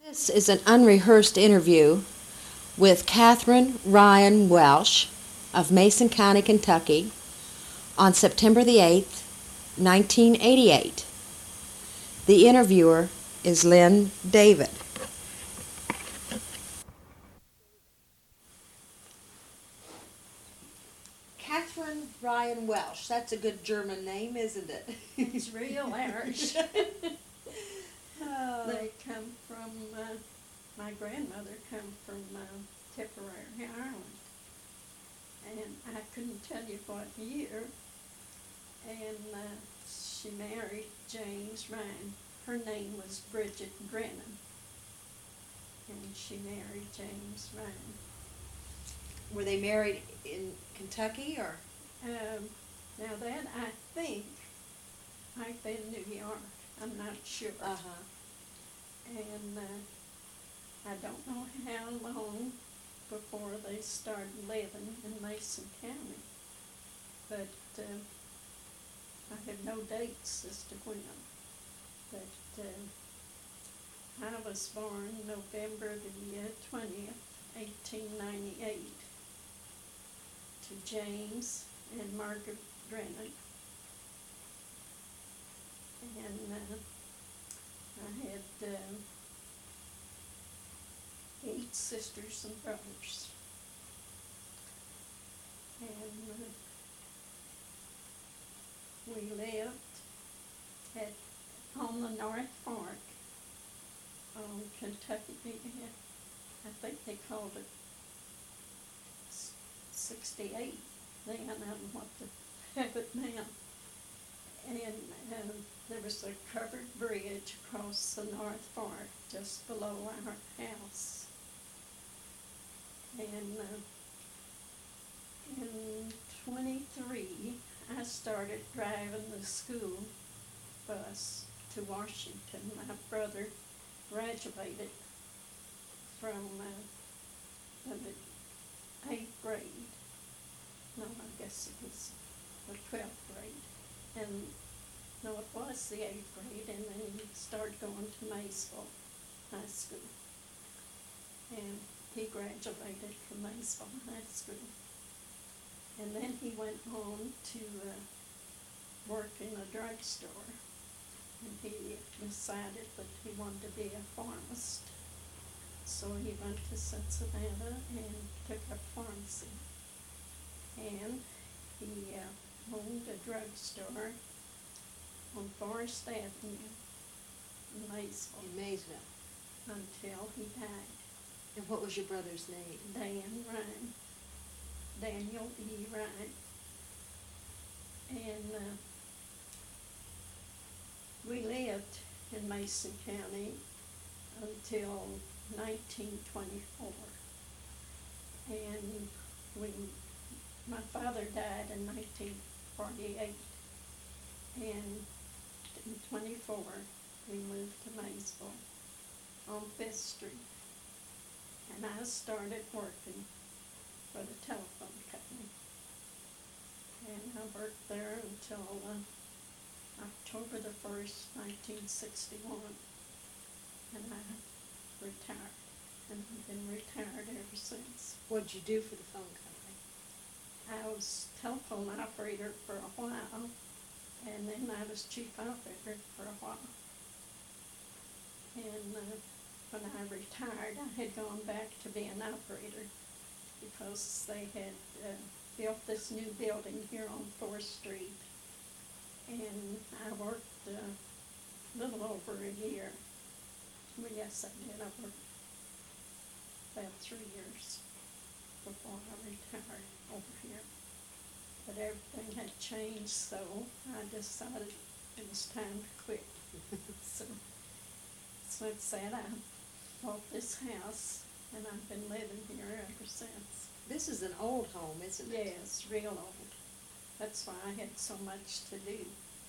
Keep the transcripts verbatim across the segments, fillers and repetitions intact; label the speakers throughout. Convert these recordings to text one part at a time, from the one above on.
Speaker 1: This is an unrehearsed interview with Catherine Ryan Welsh of Mason County, Kentucky, on September the eighth, nineteen eighty-eight. The interviewer is Lynn David. Catherine Ryan Welsh. That's a good German name, isn't it?
Speaker 2: It's real Irish.
Speaker 1: Oh.
Speaker 2: They come from, uh, my grandmother come from uh, Tipperary, Ireland. And I couldn't tell you what year. And uh, she married James Ryan. Her name was Bridget Brennan. And she married James Ryan.
Speaker 1: Were they married in Kentucky or?
Speaker 2: Um, now that I think might be in New York. I'm not sure.
Speaker 1: Uh-huh.
Speaker 2: And uh, I don't know how long before they started living in Mason County. But uh, I have no dates as to when. But uh, I was born November the uh, twentieth, eighteen ninety-eight, to James and Margaret Brennan. And uh, I had uh, eight sisters and brothers. And uh, we lived at on the North Fork on Kentucky. I think they called it sixty-eight then. I don't know what to have it now. And um, there was a covered bridge across the North Fork just below our house. And uh, in twenty-three, I started driving the school bus to Washington. My brother graduated from uh, the eighth grade. No, I guess it was the twelfth grade. And no, it was the eighth grade, and then he started going to Maysville High School. And he graduated from Maysville High School. And then he went on to uh, work in a drugstore. And he decided that he wanted to be a pharmacist. So he went to Cincinnati and took up pharmacy. And he uh, owned a drugstore on Forest Avenue in Maysville.
Speaker 1: In Maysville.
Speaker 2: Until he died.
Speaker 1: And what was your brother's name?
Speaker 2: Dan Ryan. Daniel E. Ryan. And uh, we lived in Mason County until nineteen twenty-four. And we, my father died in nineteen forty-eight. And in twenty-four, we moved to Maysville on Fifth Street. And I started working for the telephone company. And I worked there until uh, October the first, nineteen sixty-one. And I retired. And I've been retired ever since.
Speaker 1: What did you do for the phone company?
Speaker 2: I was telephone operator for a while, and then I was chief operator for a while. And uh, when I retired, I had gone back to be an operator because they had uh, built this new building here on fourth Street. And I worked uh, a little over a year. Well, yes, I did. I worked about three years before I retired over here. But everything had changed, so I decided it was time to quit. so, so it's sad I bought this house, and I've been living here ever since.
Speaker 1: This is an old home, isn't it?
Speaker 2: Yes, real old. That's why I had so much to do.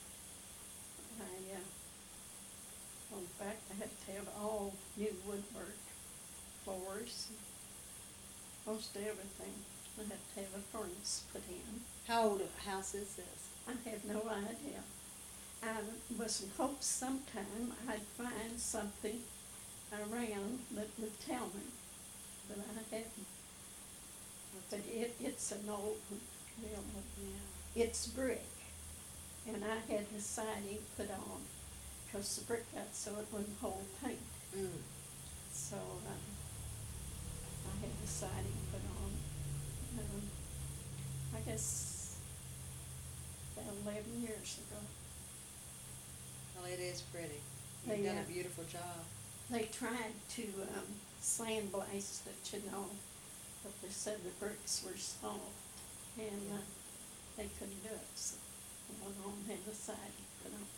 Speaker 2: I, uh, well, in fact, I had to have all new woodwork, floors, most everything. I had to have a furnace put in.
Speaker 1: How old a house is this?
Speaker 2: I have no idea. I was in hopes sometime I'd find something around that would tell me, but I hadn't. But it, it's an old one, real one.
Speaker 1: Yeah.
Speaker 2: It's brick, and I had the siding put on, cause the brick got so it wouldn't hold paint.
Speaker 1: Mm.
Speaker 2: So, um, I had the siding put on, um, I guess about eleven years ago.
Speaker 1: Well, it is pretty.
Speaker 2: They,
Speaker 1: You've done
Speaker 2: uh,
Speaker 1: a beautiful job.
Speaker 2: They tried to, um, sandblast it, you know, but they said the bricks were soft, and, uh, they couldn't do it, so I went on and had the siding put on.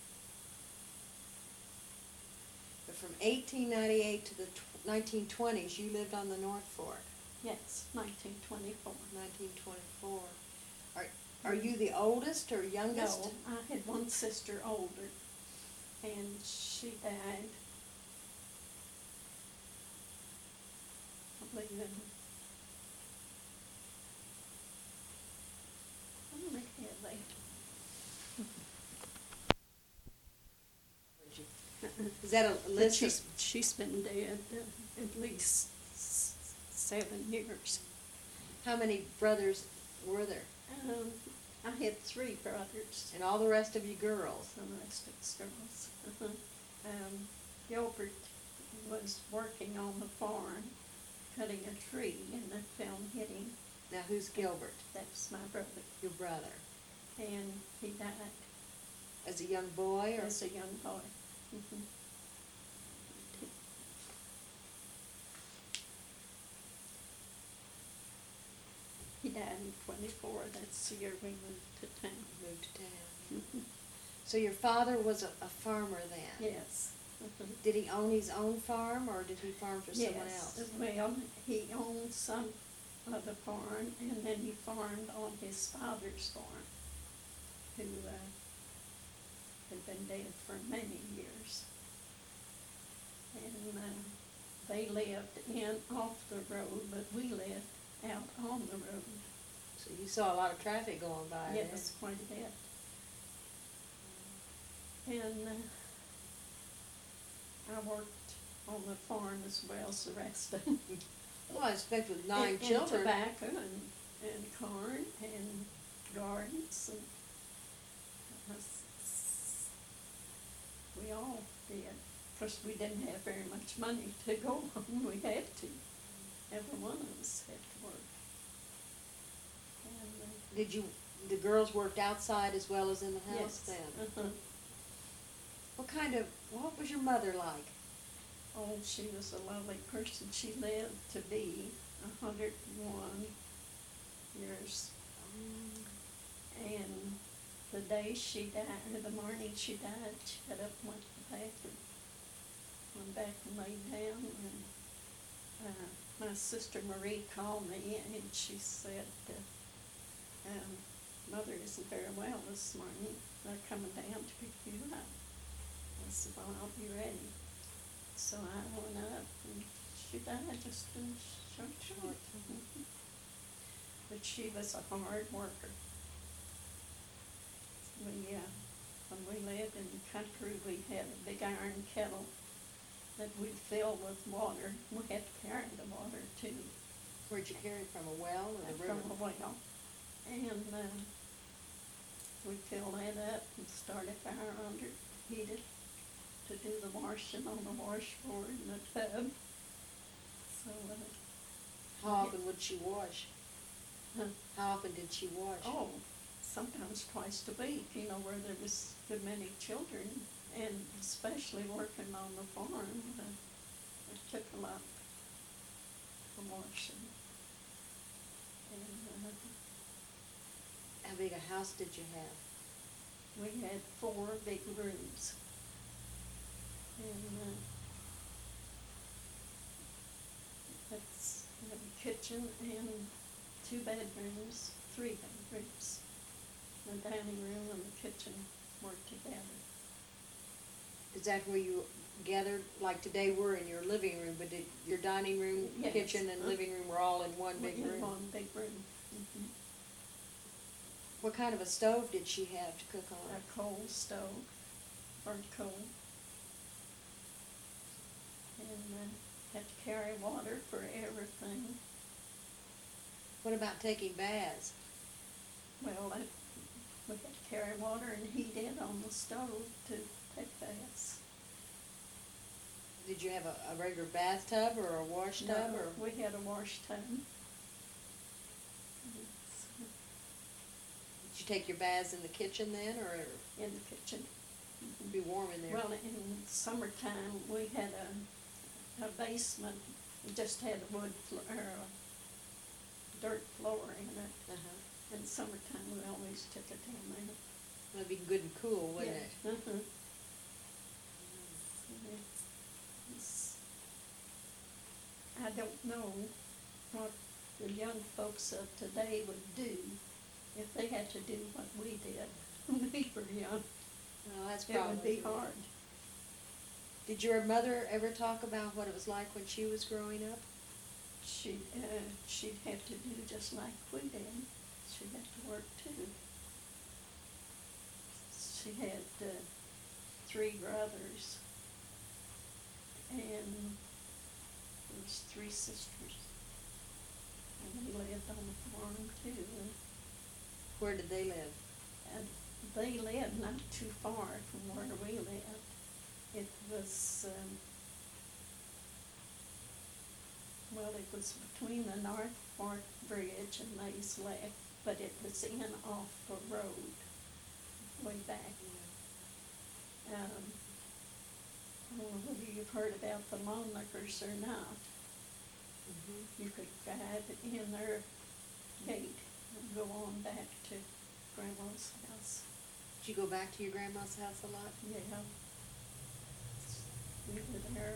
Speaker 1: But from eighteen ninety-eight to the nineteen twenties, you lived on the North Fork.
Speaker 2: Yes, nineteen twenty-four.
Speaker 1: Nineteen twenty-four. Are are you the oldest or youngest?
Speaker 2: No, I had one sister older, and she died, I believe in, I don't think I had
Speaker 1: Is that a
Speaker 2: that. But
Speaker 1: list?
Speaker 2: she's,
Speaker 1: Of,
Speaker 2: she's been dead uh, at least s- seven years.
Speaker 1: how many brothers were there?
Speaker 2: Um, I had three brothers,
Speaker 1: And all the rest of you girls?
Speaker 2: and the rest of us girls. Uh-huh. Um, Gilbert was working on the farm, cutting a tree, and the film hit him.
Speaker 1: Now, who's Gilbert?
Speaker 2: That's my brother.
Speaker 1: Your brother.
Speaker 2: And he died
Speaker 1: As a young boy, or
Speaker 2: as a young boy. Mhm. He died in twenty-four, that's the year we moved to town.
Speaker 1: moved to town?
Speaker 2: Mhm.
Speaker 1: So your father was a, a farmer then?
Speaker 2: Yes. Mhm.
Speaker 1: Did he own his own farm, or did he farm for someone
Speaker 2: Yes,
Speaker 1: else?
Speaker 2: well, he owned some of the farm, and then he farmed on his father's farm, who, uh, had been dead for many years. And, uh, they lived in, off the road, but we lived out on the road.
Speaker 1: So you saw a lot of traffic going by then?
Speaker 2: Yes, quite a bit. And, uh, I worked on the farm as well as the rest of them.
Speaker 1: Well, I expect with nine
Speaker 2: and,
Speaker 1: children.
Speaker 2: And tobacco and, and corn and gardens and, uh, s- s- we all did. Of course, we didn't have very much money to go on, we had to. Every one of us had to work. And, uh,
Speaker 1: Did you, the girls worked outside as well as in the house
Speaker 2: yes,
Speaker 1: then?
Speaker 2: uh-huh.
Speaker 1: What kind of, what was your mother like?
Speaker 2: Oh, she was a lovely person. She lived to be a hundred and one years. And the day she died, or the morning she died, she got up and went to the bathroom. Went back and laid down, and, uh, my sister Marie called me, and she said, uh, um, Mother isn't very well this morning. They're coming down to pick you up. I said, well, I'll be ready. So I went up, and she died just in short short. Mhm. But she was a hard worker. We, uh, when we lived in the country, we had a big iron kettle that we'd fill with water. We had to carry the water too,
Speaker 1: Where'd you carry it from, a well or the river?
Speaker 2: from a well. And, uh, we filled that up and start a fire under it, heat it, to do the washing on the washboard and the tub. So, uh,
Speaker 1: How often would she wash?
Speaker 2: huh,
Speaker 1: How often did she wash?
Speaker 2: oh, sometimes twice a week, you know, where there was good many children, and especially working on the farm, uh, it took a lot of washing. And, uh,
Speaker 1: How big a house did you have?
Speaker 2: we had four big rooms. And, uh, that's, we had a kitchen and two bedrooms, three bedrooms. The dining room and the kitchen worked together.
Speaker 1: Is that where you gathered, like today we're in your living room, but did your dining room,
Speaker 2: Yes.
Speaker 1: kitchen and
Speaker 2: Uh,
Speaker 1: living room were all in one big
Speaker 2: In
Speaker 1: room?
Speaker 2: one big room. Mhm.
Speaker 1: What kind of a stove did she have to cook on?
Speaker 2: A coal stove, burnt coal. And, uh, had to carry water for everything.
Speaker 1: What about taking baths?
Speaker 2: Well, that, we had to carry water and heat it on the stove to take baths.
Speaker 1: Did you have a, a regular bathtub or a wash tub,
Speaker 2: No,
Speaker 1: or?
Speaker 2: we had a wash tub.
Speaker 1: Did you take your baths in the kitchen then, or it'd
Speaker 2: In the kitchen.
Speaker 1: be warm in there?
Speaker 2: Well, in summertime, we had a, a basement, we just had a wood floor, or a dirt floor in it.
Speaker 1: Uh-huh.
Speaker 2: In summertime, we always took it down there.
Speaker 1: It'd be good and cool, wouldn't it?
Speaker 2: Yeah. Uh-huh. It's- I don't know what the young folks of today would do if they had to do what we did when we were young.
Speaker 1: Well, that's
Speaker 2: It would be
Speaker 1: probably.
Speaker 2: hard.
Speaker 1: Did your mother ever talk about what it was like when she was growing up?
Speaker 2: She'd, uh, she'd have to do just like we did. She'd have to work too. She had, uh, three brothers, and there was three sisters. And they lived on the farm too, and,
Speaker 1: Where did they live?
Speaker 2: and they lived not too far from where we lived. It was, um, well, it was between the North Fork Bridge and Mays Lake, but it was in off the road way back. Um, I don't know whether you've heard about the Longneckers or not.
Speaker 1: Mm-hmm.
Speaker 2: You could drive in their gate and go on back to Grandma's house.
Speaker 1: Did you go back to your grandma's house a lot?
Speaker 2: Yeah. We were there.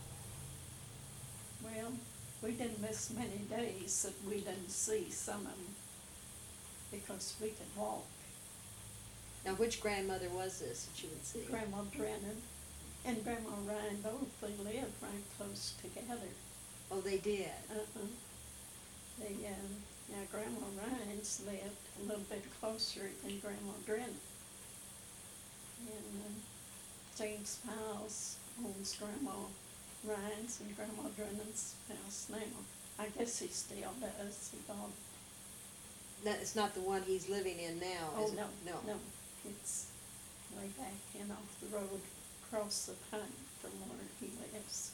Speaker 2: Well, we didn't miss many days that we didn't see some of them because we could walk.
Speaker 1: Now, which grandmother was this that you would see?
Speaker 2: Grandma Drennan and Grandma Ryan both, they lived right close together.
Speaker 1: Oh, they did?
Speaker 2: Uh-huh. They, um, now Grandma Ryan's lived a little bit closer than Grandma Drennan. And, um, James Piles owns Grandma Ryan's and Grandma Drennan's house now. I guess he still does, he bought.
Speaker 1: That, it's not the one he's living in now,
Speaker 2: Oh,
Speaker 1: is it?
Speaker 2: no,
Speaker 1: No.
Speaker 2: no, it's way back in off the road, across the pike from where he lives.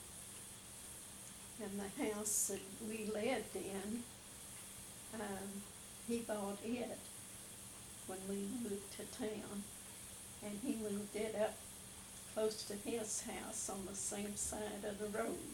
Speaker 2: And the house that we lived in, um, he bought it when we moved to town. And he moved it up close to his house on the same side of the road.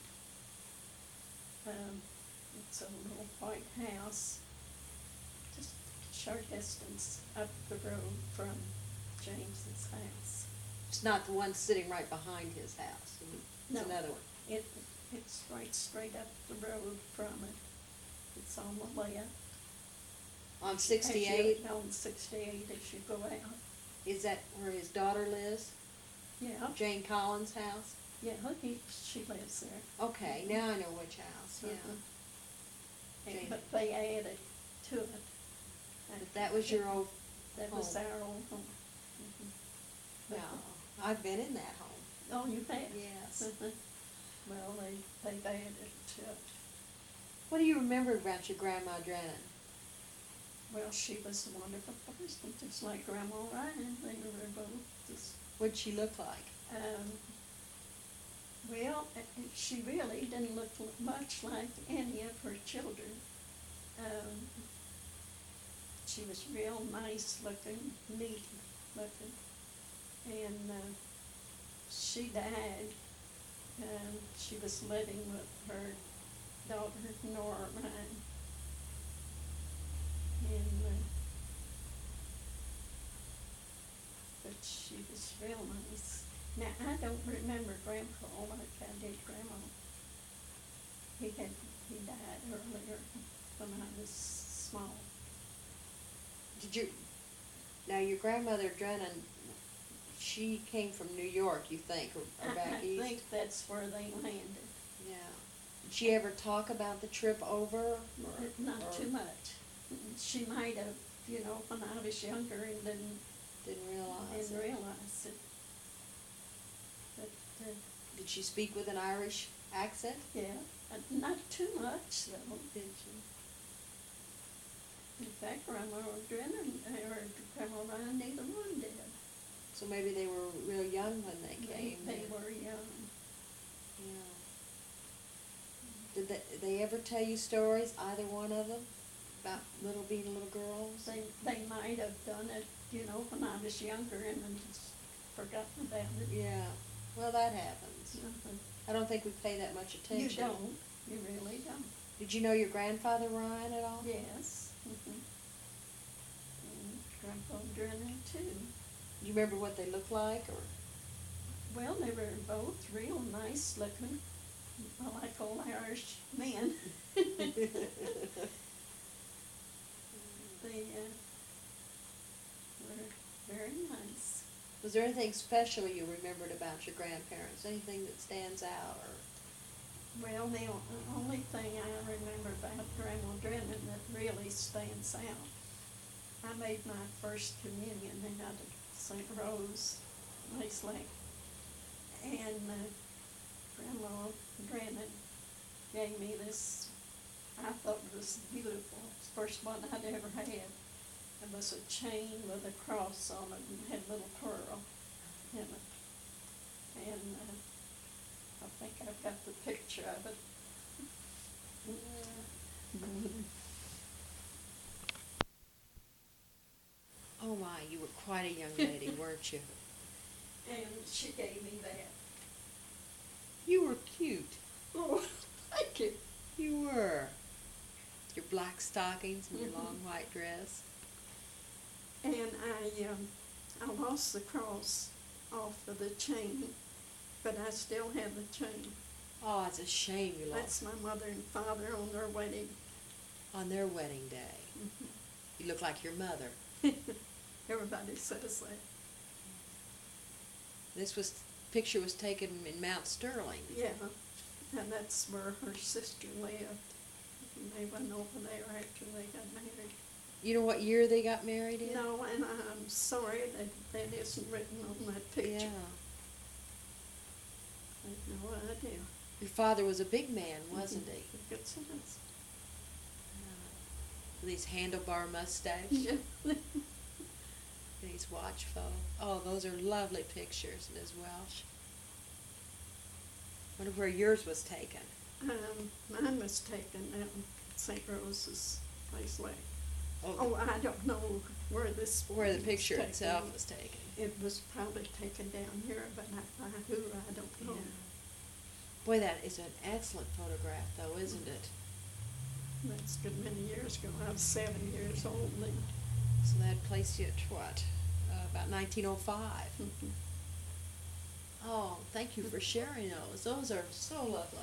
Speaker 2: Um, it's a little white house, just a short distance up the road from James's house.
Speaker 1: It's not the one sitting right behind his house. It's
Speaker 2: No.
Speaker 1: another one.
Speaker 2: It, it's right straight up the road from it. It's on the left.
Speaker 1: On
Speaker 2: As you-
Speaker 1: sixty-eight,
Speaker 2: On sixty-eight as you go out.
Speaker 1: is that where his daughter lives?
Speaker 2: Yeah,
Speaker 1: Jane Collins' house?
Speaker 2: yeah, he, she lives there.
Speaker 1: Okay, now I know which house, yeah.
Speaker 2: Uh-huh. And-
Speaker 1: Jane.
Speaker 2: But they added to it.
Speaker 1: But that was your old
Speaker 2: That was
Speaker 1: home.
Speaker 2: our old home. Mhm. But-
Speaker 1: No, I've been in that home.
Speaker 2: Oh, you have?
Speaker 1: Yes.
Speaker 2: Mhm. Well, they, they've added to it.
Speaker 1: What do you remember about your grandma Drennan?
Speaker 2: Well, she was a wonderful person, just like Grandma Ryan. They were both just,
Speaker 1: What'd she look like?
Speaker 2: um, well, uh, uh, she really didn't look l- much like any of her children. Um, she was real nice looking, neat looking. And, uh, she died, and she was living with her daughter Nora Ryan. And, uh, but she was real nice. Now, I don't remember Grandpa like I did Grandma. He had, he died earlier when I was small.
Speaker 1: Did you, now your grandmother Drennan, she came from New York, you think, or, or
Speaker 2: I,
Speaker 1: back
Speaker 2: I
Speaker 1: east?
Speaker 2: think that's where they landed.
Speaker 1: Yeah. Did she ever talk about the trip over? Or,
Speaker 2: Not
Speaker 1: or
Speaker 2: too much. She might have, you know, when I was younger and didn't,
Speaker 1: Didn't realize
Speaker 2: didn't
Speaker 1: it.
Speaker 2: realize it. But, uh,
Speaker 1: Did she speak with an Irish accent?
Speaker 2: Yeah, and not too much though.
Speaker 1: Did you?
Speaker 2: In fact, Grandma Drennan or Grandma Ryan, neither one did.
Speaker 1: So maybe they were real young when they
Speaker 2: They,
Speaker 1: came.
Speaker 2: they
Speaker 1: then.
Speaker 2: were young.
Speaker 1: Yeah. Did they, they ever tell you stories, either one of them, about little being little girls?
Speaker 2: They, they might have done it, you know, when I was younger and then just forgotten about it.
Speaker 1: Yeah. Well, that happens.
Speaker 2: Uh-huh.
Speaker 1: I don't think we pay that much
Speaker 2: You
Speaker 1: attention.
Speaker 2: don't, you really don't.
Speaker 1: Did you know your grandfather Ryan at all?
Speaker 2: Yes. Mhm. And Grandpa Drennan too.
Speaker 1: Do you remember what they looked like, or?
Speaker 2: Well, they were both real nice looking, I like old Irish men. They uh, were very nice.
Speaker 1: Was there anything special you remembered about your grandparents? Anything that stands out, or?
Speaker 2: Well, the o- the only thing I remember about Grandma Drennan that really stands out, I made my first communion out of Saint Rose, Lace Lake. And uh, Grandma Drennan gave me this, I thought it was beautiful, it's the first one I'd ever had. It was a chain with a cross on it and had a little pearl in it. And uh, I think I've got the picture of it.
Speaker 1: Oh my, you were quite a young lady, weren't you?
Speaker 2: And she gave me that.
Speaker 1: You were cute.
Speaker 2: Oh, thank you.
Speaker 1: You were. Your black stockings and your
Speaker 2: Mhm.
Speaker 1: long white dress.
Speaker 2: And I, um, I lost the cross off of the chain, but I still have the chain.
Speaker 1: Oh, it's a shame you
Speaker 2: That's
Speaker 1: lost
Speaker 2: my mother and father on their wedding.
Speaker 1: on their wedding day. You look like your mother.
Speaker 2: Everybody says that.
Speaker 1: This was picture was taken in Mount Sterling.
Speaker 2: Yeah, and that's where her sister lived. And they went over there after they got married.
Speaker 1: You know what year they got married in?
Speaker 2: No, and I'm sorry that that isn't written on that picture.
Speaker 1: Yeah.
Speaker 2: I have no idea.
Speaker 1: Your father was a big man, wasn't he?
Speaker 2: Good sense.
Speaker 1: With his handlebar mustache
Speaker 2: Yeah.
Speaker 1: and his watchful. Oh, those are lovely pictures, Miz Welsh. Wonder where yours was taken.
Speaker 2: Um, mine was taken at Saint Rose's Place Lake.
Speaker 1: Oh,
Speaker 2: Oh, I don't know where this.
Speaker 1: where the
Speaker 2: was
Speaker 1: picture
Speaker 2: taken.
Speaker 1: itself was taken.
Speaker 2: It was probably taken down here, but not by who, I don't know.
Speaker 1: Yeah. Boy, that is an excellent photograph, though, isn't it?
Speaker 2: That's a good many years ago. I was seven years old then.
Speaker 1: So that placed you at what? Uh, about nineteen oh five.
Speaker 2: Mhm.
Speaker 1: Oh, thank you for sharing those. Those are so lovely.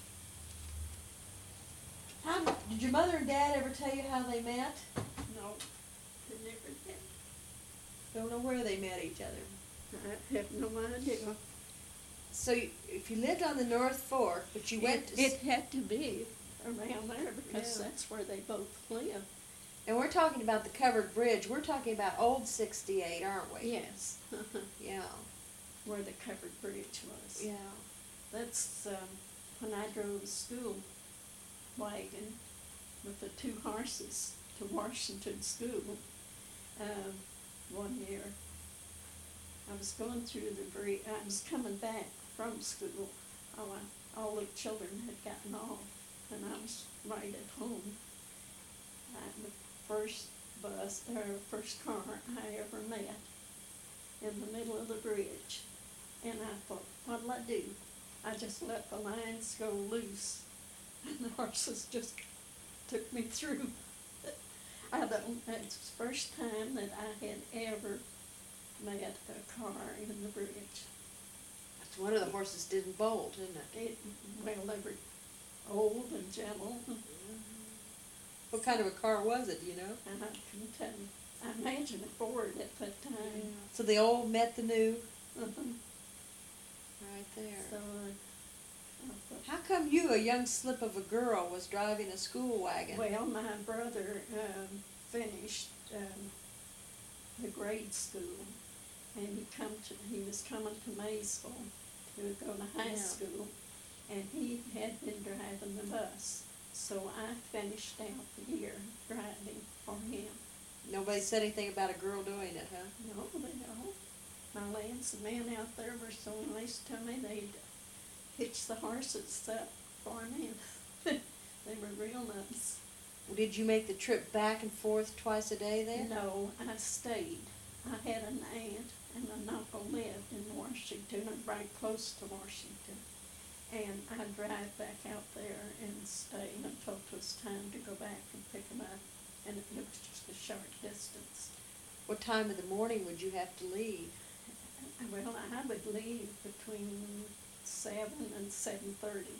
Speaker 1: How did your mother and dad ever tell you how they met?
Speaker 2: No, they never did.
Speaker 1: Don't know where they met each other.
Speaker 2: I have no idea.
Speaker 1: So you, if you lived on the North Fork, but you went
Speaker 2: It,
Speaker 1: to,
Speaker 2: it had to be around there because
Speaker 1: Yeah.
Speaker 2: that's where they both live.
Speaker 1: and we're talking about the covered bridge. We're talking about Old sixty-eight, aren't we?
Speaker 2: Yes,
Speaker 1: Yeah.
Speaker 2: where the covered bridge was.
Speaker 1: Yeah.
Speaker 2: That's um, when I drove the school wagon with the two horses to Washington School um, one year. I was going through the bridge, I was coming back from school. All, I, all the children had gotten off, and I was right at home. I, the first bus, or first car I ever met in the middle of the bridge. And I thought, what'll I do? I just let the lines go loose, and the horses just took me through. I don't, that's the first time that I had ever met a car in the bridge.
Speaker 1: That's one of the horses didn't bolt, isn't it?
Speaker 2: It, well, they were old and gentle,
Speaker 1: What kind of a car was it, do you know?
Speaker 2: and I couldn't tell you. I imagine a Ford at that time.
Speaker 1: So the old met the new
Speaker 2: Mhm.
Speaker 1: right there.
Speaker 2: So, uh, I thought,
Speaker 1: How come you, a young slip of a girl, was driving a school wagon?
Speaker 2: well, my brother um, finished um, the grade school, and he come to he was coming to Maysville to go to high
Speaker 1: Yeah.
Speaker 2: school, and he had been driving the bus. So I finished out the year driving for him.
Speaker 1: Nobody said anything about a girl doing it, huh?
Speaker 2: No, they don't. My lads and men out there were so nice to me, they'd hitch the horses up for me. They were real nice.
Speaker 1: Did you make the trip back and forth twice a day then?
Speaker 2: No, I stayed. I had an aunt and an uncle lived in Washington, and right close to Washington. And I'd drive back out there and stay until it was time to go back and pick them up. And it was just a short distance.
Speaker 1: What time of the morning would you have to leave?
Speaker 2: Well, I would leave between seven and seven thirty.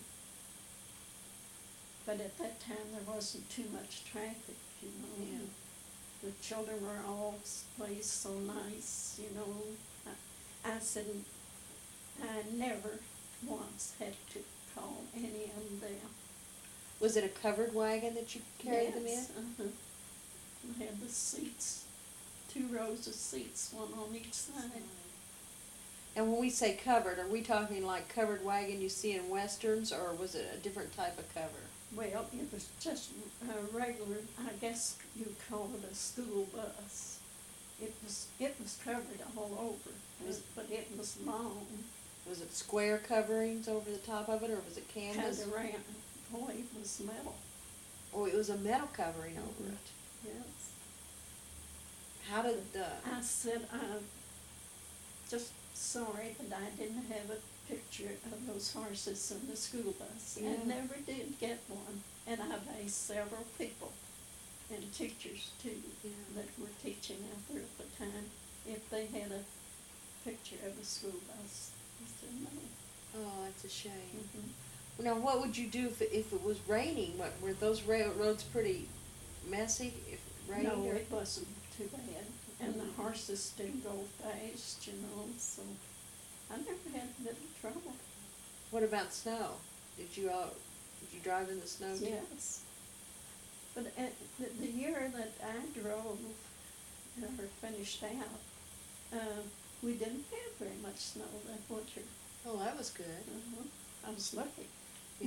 Speaker 2: But at that time, there wasn't too much traffic, you know.
Speaker 1: Yeah.
Speaker 2: The children were always so nice, you know. I, I said, I never once had to call any of them down.
Speaker 1: Was it a covered wagon that you carried them in?
Speaker 2: Yes, uh-huh. I had the seats, two rows of seats, one on each side.
Speaker 1: And when we say covered, are we talking like covered wagon you see in westerns, or was it a different type of cover?
Speaker 2: Well, it was just a regular, I guess you'd call it a school bus. It was, it was covered all over,
Speaker 1: Was-
Speaker 2: but it was long,
Speaker 1: Was it square coverings over the top of it, or was it
Speaker 2: kind
Speaker 1: canvas?
Speaker 2: of round. Boy, it was metal,
Speaker 1: Oh, it was a metal covering over
Speaker 2: Mhm.
Speaker 1: it.
Speaker 2: yes.
Speaker 1: How did the,
Speaker 2: I said, I'm just sorry that I didn't have a picture of those horses in the school bus.
Speaker 1: Yeah.
Speaker 2: I never did get one, and I've asked several people, and teachers too,
Speaker 1: Yeah.
Speaker 2: that were teaching out there at the time, if they had a picture of a school bus. I said, no.
Speaker 1: oh, that's a shame.
Speaker 2: Mhm.
Speaker 1: Now, what would you do if, it- if it was raining? What, were those railroads pretty messy if it rained?
Speaker 2: No,
Speaker 1: or-
Speaker 2: it wasn't too bad, and the horses didn't go fast, you know, so I never had little trouble.
Speaker 1: What about snow? Did you all, did you drive in the snow too?
Speaker 2: Yes. But at the, the year that I drove, or finished out, uh, we didn't have very much snow that winter.
Speaker 1: Oh, that was good.
Speaker 2: Uh-huh. I was lucky.
Speaker 1: Yeah.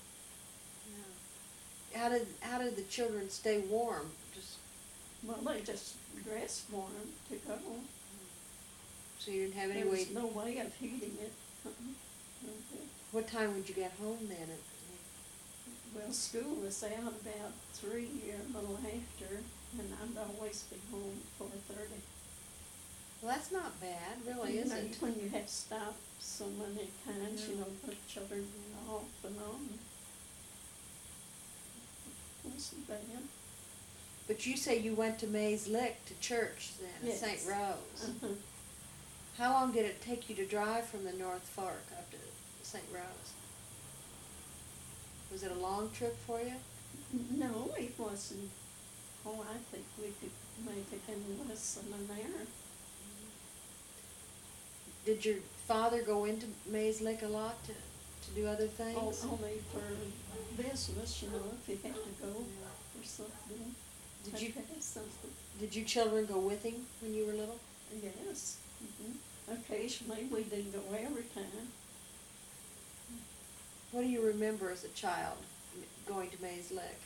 Speaker 1: Yeah. How did, how did the children stay warm? Just,
Speaker 2: Well, they just dressed warm to go.
Speaker 1: so you didn't have any
Speaker 2: There
Speaker 1: way,
Speaker 2: was no way of heating it. Uh-uh. No good.
Speaker 1: what time would you get home then?
Speaker 2: Well, school was out about three or a little after, and I'd always be home four thirty.
Speaker 1: Well, that's not bad, really, is it?
Speaker 2: When you have stopped so many times, you
Speaker 1: Yeah.
Speaker 2: know, put children off and on. It wasn't bad.
Speaker 1: But you say you went to Mays Lick to church then, at
Speaker 2: Yes.
Speaker 1: Saint Rose.
Speaker 2: Uh-huh.
Speaker 1: How long did it take you to drive from the North Fork up to Saint Rose? Was it a long trip for you?
Speaker 2: No, it wasn't. Oh, I think we could make it in less than an hour.
Speaker 1: Did your father go into Mays Lick a lot to, to do other things?
Speaker 2: O- Only for business, you know, if you had to go or something.
Speaker 1: Did you-
Speaker 2: Had to have something.
Speaker 1: Did you children go with him when you were little?
Speaker 2: Yes. Mhm. Occasionally, we didn't go every time.
Speaker 1: What do you remember as a child m- going to Mays Lick?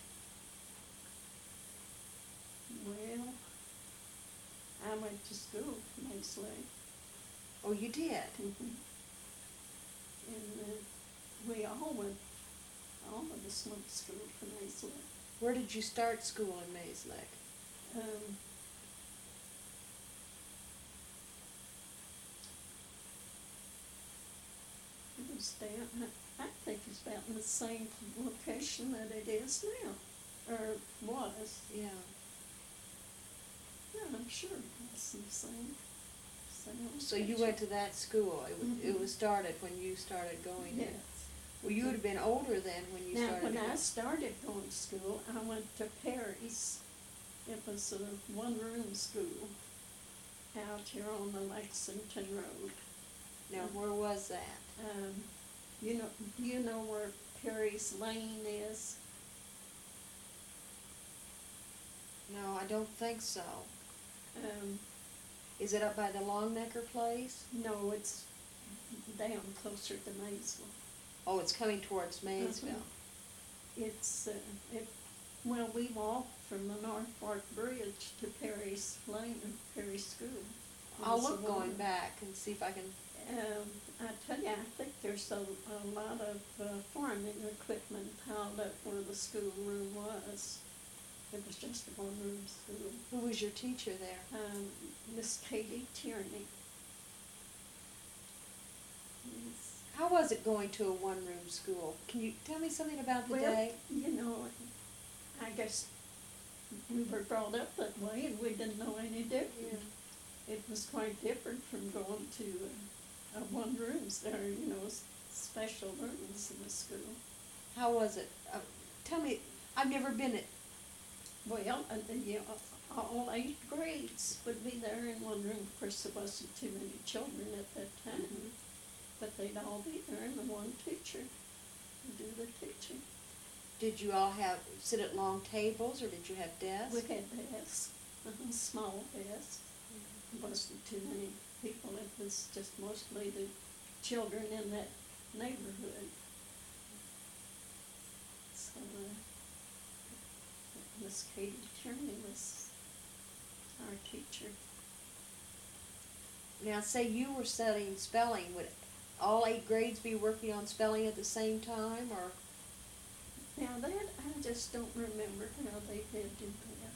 Speaker 2: Well, I went to school mostly.
Speaker 1: Oh, you did?
Speaker 2: Mhm. And uh, we all went, all of us went to school for Maysville.
Speaker 1: Where did you start school in Mays Lick?
Speaker 2: Um, it was down, I, I think it's about in the same location that it is now, or was.
Speaker 1: Yeah.
Speaker 2: Yeah, I'm sure it was the same. same
Speaker 1: So you
Speaker 2: location.
Speaker 1: went to that school. It, wa- it
Speaker 2: Mhm.
Speaker 1: was started when you started going there.
Speaker 2: Yes.
Speaker 1: Well, you would have been older then when you
Speaker 2: Now,
Speaker 1: started
Speaker 2: when
Speaker 1: to
Speaker 2: I
Speaker 1: go.
Speaker 2: started going to school, I went to Perry's. It was a one-room school out here on the Lexington Road.
Speaker 1: Now, where was that?
Speaker 2: Um, you know, do you know where Perry's Lane is?
Speaker 1: No, I don't think so.
Speaker 2: Um,
Speaker 1: Is it up by the Longnecker place?
Speaker 2: no, it's down closer to Maysville.
Speaker 1: Oh, it's coming towards Maysville.
Speaker 2: Uh-huh. It's, uh, it, well, we walked from the North Fork Bridge to Perry's Lane and Perry School.
Speaker 1: I'll
Speaker 2: It's a
Speaker 1: look going
Speaker 2: woman.
Speaker 1: back and see if I can,
Speaker 2: Um, I tell you, I think there's a, a lot of uh, farming equipment piled up where the schoolroom was. It was just a one-room school.
Speaker 1: who was your teacher there?
Speaker 2: Um, Miss Katie Tierney. Yes.
Speaker 1: How was it going to a one-room school? Can you tell me something about the
Speaker 2: Well,
Speaker 1: day?
Speaker 2: you know, I guess we were brought up that way and we didn't know any different. It was quite different from going to uh, uh, one rooms. There are, you know, s- special rooms in the school.
Speaker 1: How was it? Uh, tell me, I've never been at,
Speaker 2: Well, uh, the, uh, all eight grades would be there in one room. Of course, there wasn't too many children at that time,
Speaker 1: Mhm.
Speaker 2: but they'd all be there and the one teacher would do the teaching.
Speaker 1: did you all have, sit at long tables, or did you have desks?
Speaker 2: We had desks, uh, small desks. There wasn't too many people. It was just mostly the children in that neighborhood. So, uh, Miss Katie Tierney was our teacher.
Speaker 1: Now, say you were studying spelling, would all eight grades be working on spelling at the same time, or?
Speaker 2: Now that, I just don't remember how they did do that.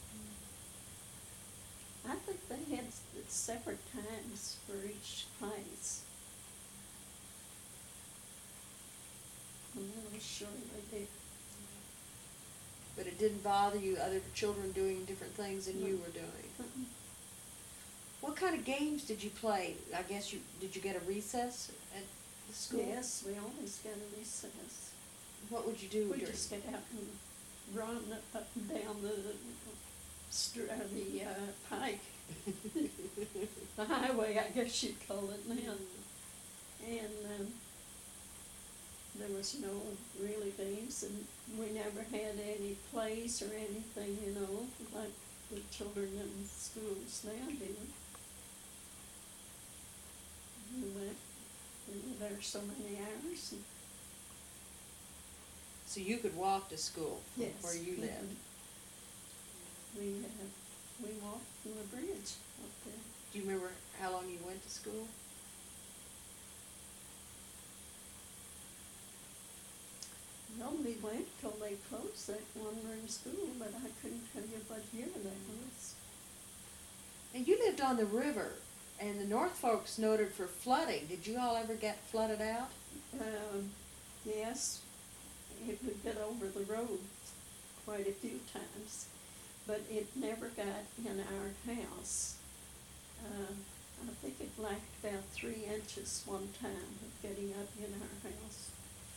Speaker 2: I think they had s- separate times for each class. I'm really sure they did.
Speaker 1: But it didn't bother you, other children doing different things than you
Speaker 2: No.
Speaker 1: were doing?
Speaker 2: Uh-uh.
Speaker 1: What kind of games did you play? I guess you, did you get a recess at the school?
Speaker 2: Yes, we always got a recess.
Speaker 1: What would you do
Speaker 2: We
Speaker 1: during?
Speaker 2: just get out and run up and down the, str- uh, the, uh, pike, the highway, I guess you'd call it now. And, um, there was no really games, and we never had any plays or anything, you know, like the children in schools now do. We went, we were there so many hours, and
Speaker 1: So you could walk to school from
Speaker 2: yes.
Speaker 1: where you
Speaker 2: mhm.
Speaker 1: lived?
Speaker 2: We, uh, we walked from the bridge up there.
Speaker 1: Do you remember how long you went to school?
Speaker 2: Well, we went till they closed that one-room school, but I couldn't tell you what year that was.
Speaker 1: And you lived on the river, and the North Fork's noted for flooding. Did you all ever get flooded out?
Speaker 2: Um, yes, it would get over the road quite a few times, but it never got in our house. Uh, I think it lacked about three inches one time of getting up in our house.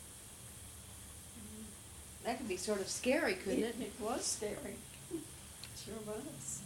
Speaker 1: That could be sort of scary, couldn't it?
Speaker 2: It was scary, sure was.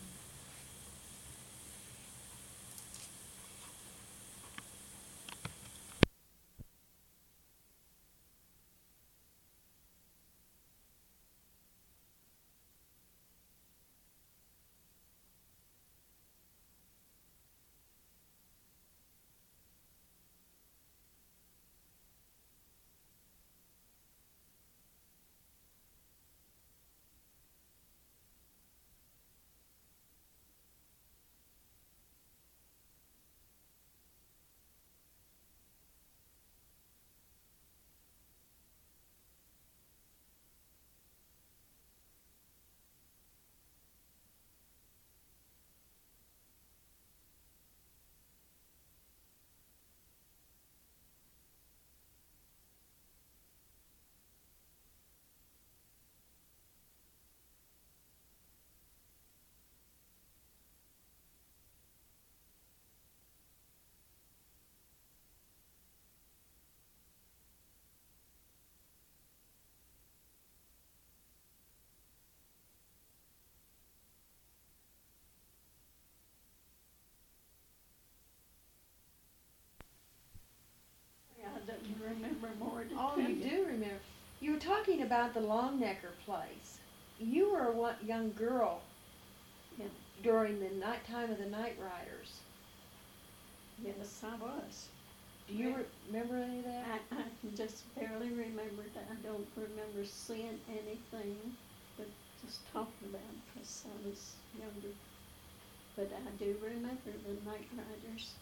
Speaker 2: I don't remember more to
Speaker 1: Oh,
Speaker 2: tell
Speaker 1: you do remember. You were talking about the Longnecker place. You were a one, young girl
Speaker 2: Yeah.
Speaker 1: during the night time of the Night Riders.
Speaker 2: Yes, I was.
Speaker 1: Do you
Speaker 2: Yeah.
Speaker 1: re- remember any of that?
Speaker 2: I, I can just barely remember that. I don't remember seeing anything, but just talking about it because I was younger. But I do remember the Night Riders.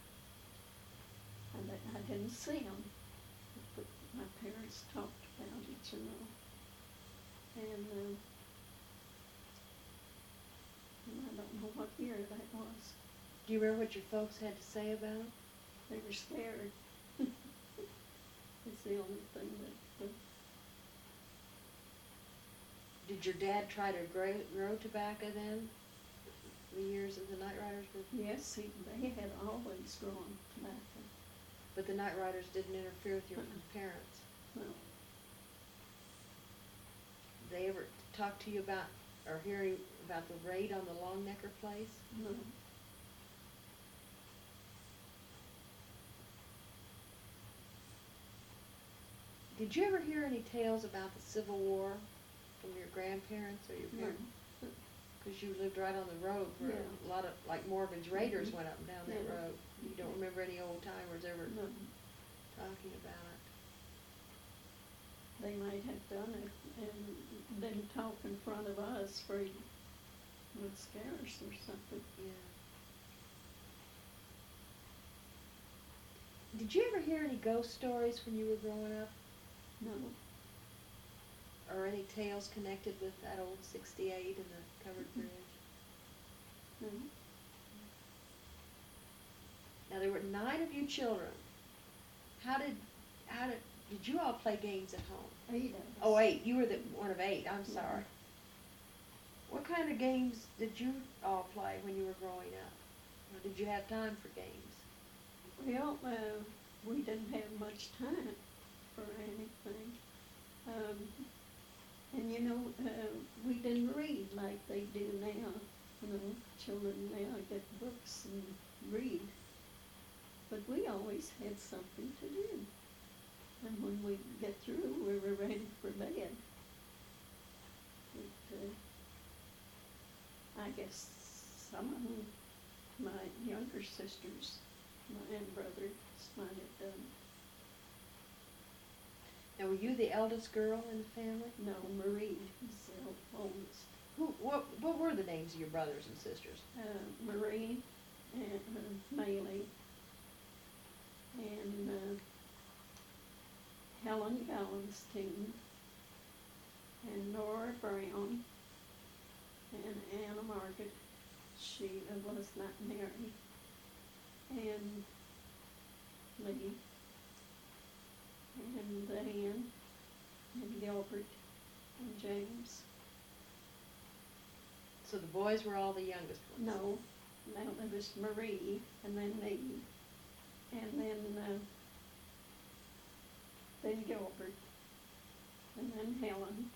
Speaker 2: And I, I didn't see them, but my parents talked about it, you know. And, uh, and I don't know what year that was.
Speaker 1: Do you remember what your folks had to say about them?
Speaker 2: They were scared. It's the only thing that, that
Speaker 1: Did your dad try to grow, grow tobacco then? The years of the Night Riders were...
Speaker 2: yes, he, they had always grown tobacco.
Speaker 1: But the Night Riders didn't interfere with your
Speaker 2: Uh-uh.
Speaker 1: parents?
Speaker 2: No,
Speaker 1: Did they ever talk to you about, or hear you about the raid on the Longnecker place?
Speaker 2: no.
Speaker 1: Did you ever hear any tales about the Civil War from your grandparents or your
Speaker 2: No.
Speaker 1: parents? Because you lived right on the road where
Speaker 2: Yeah.
Speaker 1: a lot of, like Morgan's Raiders
Speaker 2: Mhm.
Speaker 1: went up and down that
Speaker 2: Yeah.
Speaker 1: road. You don't remember any old timers ever
Speaker 2: No,
Speaker 1: talking about it?
Speaker 2: they might have done it and then talk in front of us for he would scare us or something.
Speaker 1: Yeah. Did you ever hear any ghost stories when you were growing up?
Speaker 2: No,
Speaker 1: Or any tales connected with that old sixty-eight and the covered
Speaker 2: Mhm.
Speaker 1: bridge?
Speaker 2: no.
Speaker 1: Now, there were nine of you children. How did, how did, did you all play games at home?
Speaker 2: Eight of us.
Speaker 1: Oh, eight, you were the one of eight, I'm
Speaker 2: Mhm.
Speaker 1: sorry. What kind of games did you all play when you were growing up? Or did you have time for games?
Speaker 2: Well, uh, we didn't have much time for anything. Um, and you know, uh, we didn't read like they do now. You know, children now get books and read. But we always had something to do. And when we get through, we were ready for bed. But, uh, I guess some of them, my younger sisters, my and brothers might have done.
Speaker 1: Now, were you the eldest girl in the family?
Speaker 2: No, Marie is the ol- oldest.
Speaker 1: Who, what, what were the names of your brothers and sisters?
Speaker 2: Uh, Marie and uh, Maylie and uh, Helen Gallenstein and Nora Brown and Anna Margaret. She uh, was not married. And Lee and Diane and Gilbert and James.
Speaker 1: So the boys were all the youngest ones?
Speaker 2: No, no, it was Marie, and then me, and then, uh, then Gilbert, and then Helen,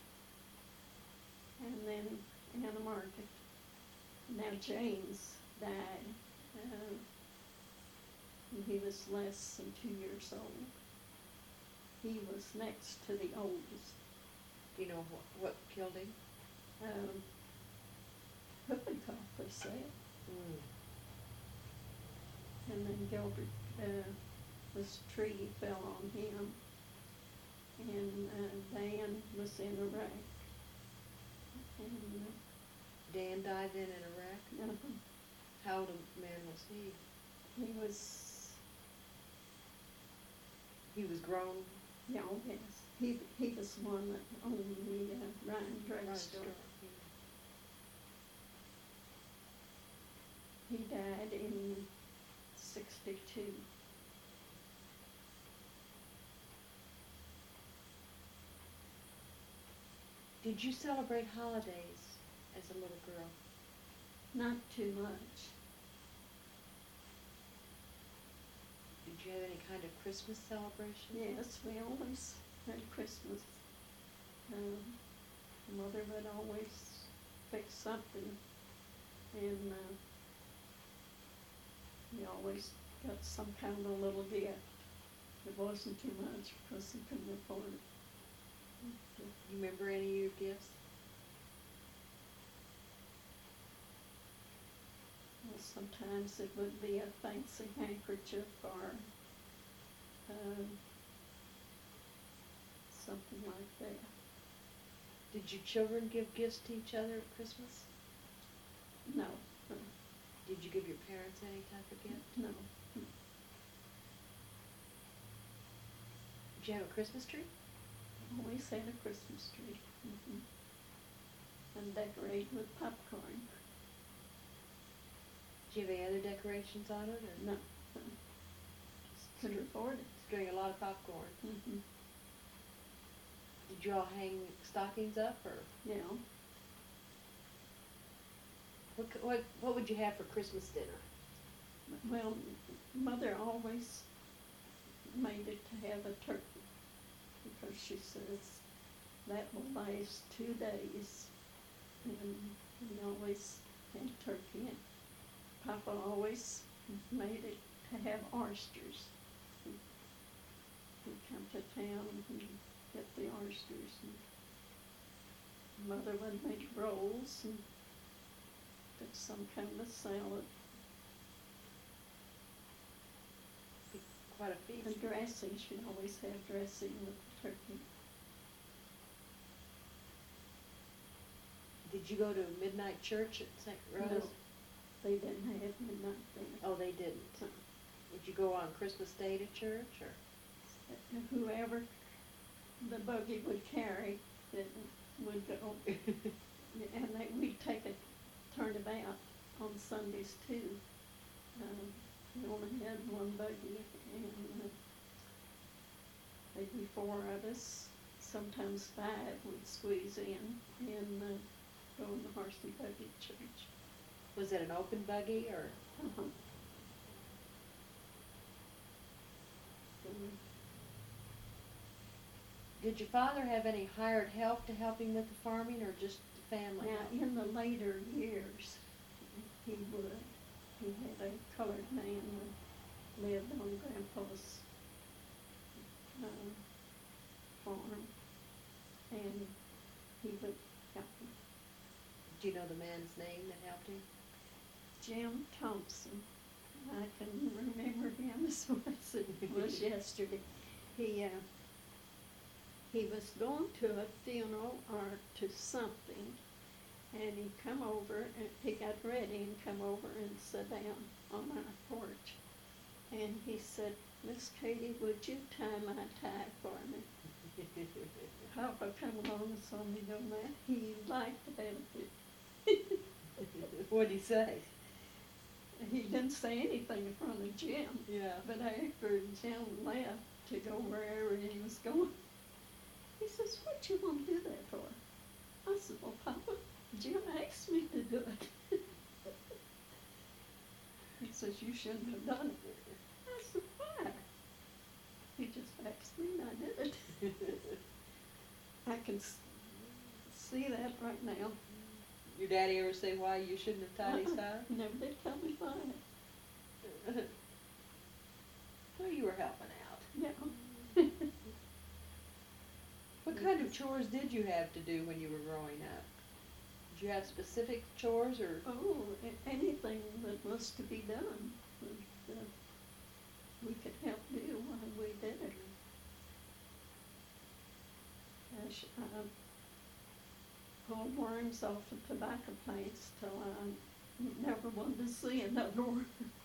Speaker 2: and then Anna Margaret. Now James died, uh, when he was less than two years old. He was next to the oldest.
Speaker 1: Do you know what, what killed him?
Speaker 2: Um, whooping cough, they said.
Speaker 1: Mm.
Speaker 2: And then Gilbert, uh, this tree fell on him. And, uh, Dan was in Iraq. And,
Speaker 1: Dan died then in Iraq?
Speaker 2: uh, uh,
Speaker 1: How old a man was he?
Speaker 2: he was,
Speaker 1: He was grown?
Speaker 2: yeah, yes, he, he was the one that owned the, uh, Ryan
Speaker 1: Right,
Speaker 2: drugstore.
Speaker 1: sure.
Speaker 2: He died in sixty-two.
Speaker 1: Did you celebrate holidays as a little girl?
Speaker 2: Not too much.
Speaker 1: Did you have any kind of Christmas celebration?
Speaker 2: Yes, we always had Christmas. Um, Mother would always fix something, and, uh, we always got some kind of a little gift. It wasn't too much because we couldn't afford it. But, uh,
Speaker 1: You remember any of your gifts?
Speaker 2: well, sometimes it would be a fancy handkerchief or, um, something like that.
Speaker 1: Did your children give gifts to each other at Christmas?
Speaker 2: No, uh,
Speaker 1: Did you give your parents any type of gift?
Speaker 2: no.
Speaker 1: Did you have a Christmas tree?
Speaker 2: Always had a Christmas tree. hmm And decorate with popcorn.
Speaker 1: Did you have any other decorations on it, or
Speaker 2: No, uh, couldn't afford it.
Speaker 1: doing a lot of popcorn?
Speaker 2: hmm
Speaker 1: Did you all hang stockings up, or
Speaker 2: Yeah.
Speaker 1: what, c- what, what would you have for Christmas dinner?
Speaker 2: Well, Mother always made it to have a turkey because she says that will last two days. And we always had turkey. And Papa always made it to have oysters. He'd come to town and get the oysters. And Mother would make rolls and did some kind of salad.
Speaker 1: Be quite a feast.
Speaker 2: And dressing, she'd always have dressing with the turkey.
Speaker 1: Did you go to midnight church at Saint Rose?
Speaker 2: No, they didn't have midnight there.
Speaker 1: Oh, they didn't.
Speaker 2: So,
Speaker 1: Did you go on Christmas Day to church, or?
Speaker 2: uh, whoever the buggy would carry, that would go. And they, we'd take a turnabout on Sundays too. Um, we only had one buggy, and uh, there'd be four of us, sometimes five would squeeze in and uh, go in the Horsey Buggy Church.
Speaker 1: Was it an open buggy, or?
Speaker 2: Uh-huh. So,
Speaker 1: Did your father have any hired help to help him with the farming, or just the family help?
Speaker 2: now, in the later years, he would. He had a colored man that lived on Grandpa's um, farm, and he would help him.
Speaker 1: Do you know the man's name that helped him?
Speaker 2: Jim Thompson. I can remember him as well as it was yesterday. He uh, he was going to a funeral or to something, and he come over and he got ready and come over and sat down on my porch, and he said, "Miss Katie, would you tie my tie for me?" Papa come along and saw me doing that. He liked that.
Speaker 1: What'd he say?
Speaker 2: He didn't say anything in front of Jim,
Speaker 1: Yeah.
Speaker 2: but after Jim left to go wherever he was going, he says, "What you want to do that for?" I said, "Well, Papa, Jim asked me to do it." He says, "You shouldn't have done it." I said, "Why?" He just asked me and I did it. I can s- see that right now.
Speaker 1: Your daddy ever say why you shouldn't have tied his tie?
Speaker 2: Never did tell me why.
Speaker 1: Well, you were helping out.
Speaker 2: Yeah.
Speaker 1: What kind of chores did you have to do when you were growing up? Did you have specific chores, or?
Speaker 2: Oh, a- anything that was to be done, that, uh, we could help do while we did it. Gosh, I pulled worms off of tobacco plants till I never wanted to see another one.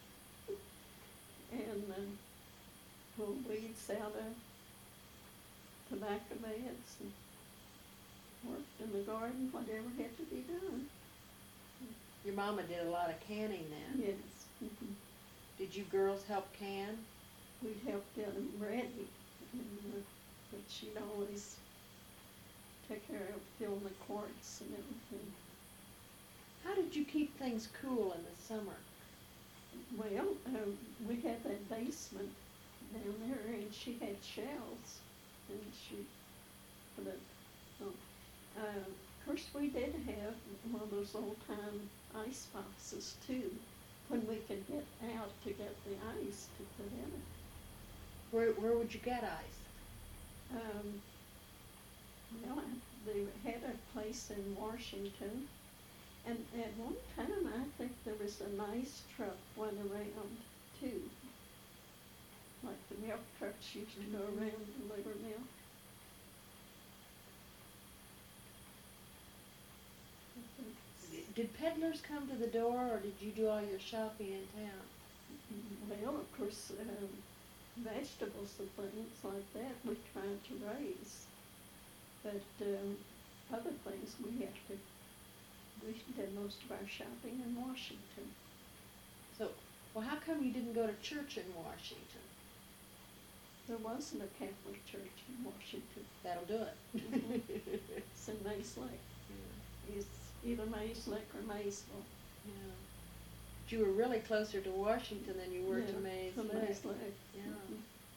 Speaker 2: And uh, pulled weeds out of tobacco beds and worked in the garden, whatever had to be done.
Speaker 1: Your mama did a lot of canning then.
Speaker 2: Yes. mhm.
Speaker 1: Did you girls help can?
Speaker 2: We'd help get them ready, and, uh, but she'd always take care of filling the quarts and everything.
Speaker 1: How did you keep things cool in the summer?
Speaker 2: Well, uh, we had that basement down there, and she had shelves, and she put it on. Uh, of course, we did have one of those old-time ice boxes, too, when we could get out to get the ice to put in it.
Speaker 1: Where where would you get ice?
Speaker 2: Um, well, I- they had a place in Washington, and at one time, I think there was an ice truck went around too. Like the milk trucks used to go around and deliver milk.
Speaker 1: did peddlers come to the door, or did you do all your shopping in town?
Speaker 2: Well, of course, um, vegetables and things like that we tried to raise. But, um, other things we had to, we did most of our shopping in Washington.
Speaker 1: So, well, how come you didn't go to church in Washington?
Speaker 2: There wasn't a Catholic church in Washington.
Speaker 1: That'll do it.
Speaker 2: Mhm. It's in Mays Lake.
Speaker 1: Yeah.
Speaker 2: It's either Mays Lake or Maysville.
Speaker 1: Yeah. But you were really closer to Washington than you were to
Speaker 2: Yeah,
Speaker 1: Mays
Speaker 2: to
Speaker 1: Lake.
Speaker 2: Mays Lake.
Speaker 1: Yeah.
Speaker 2: Mhm.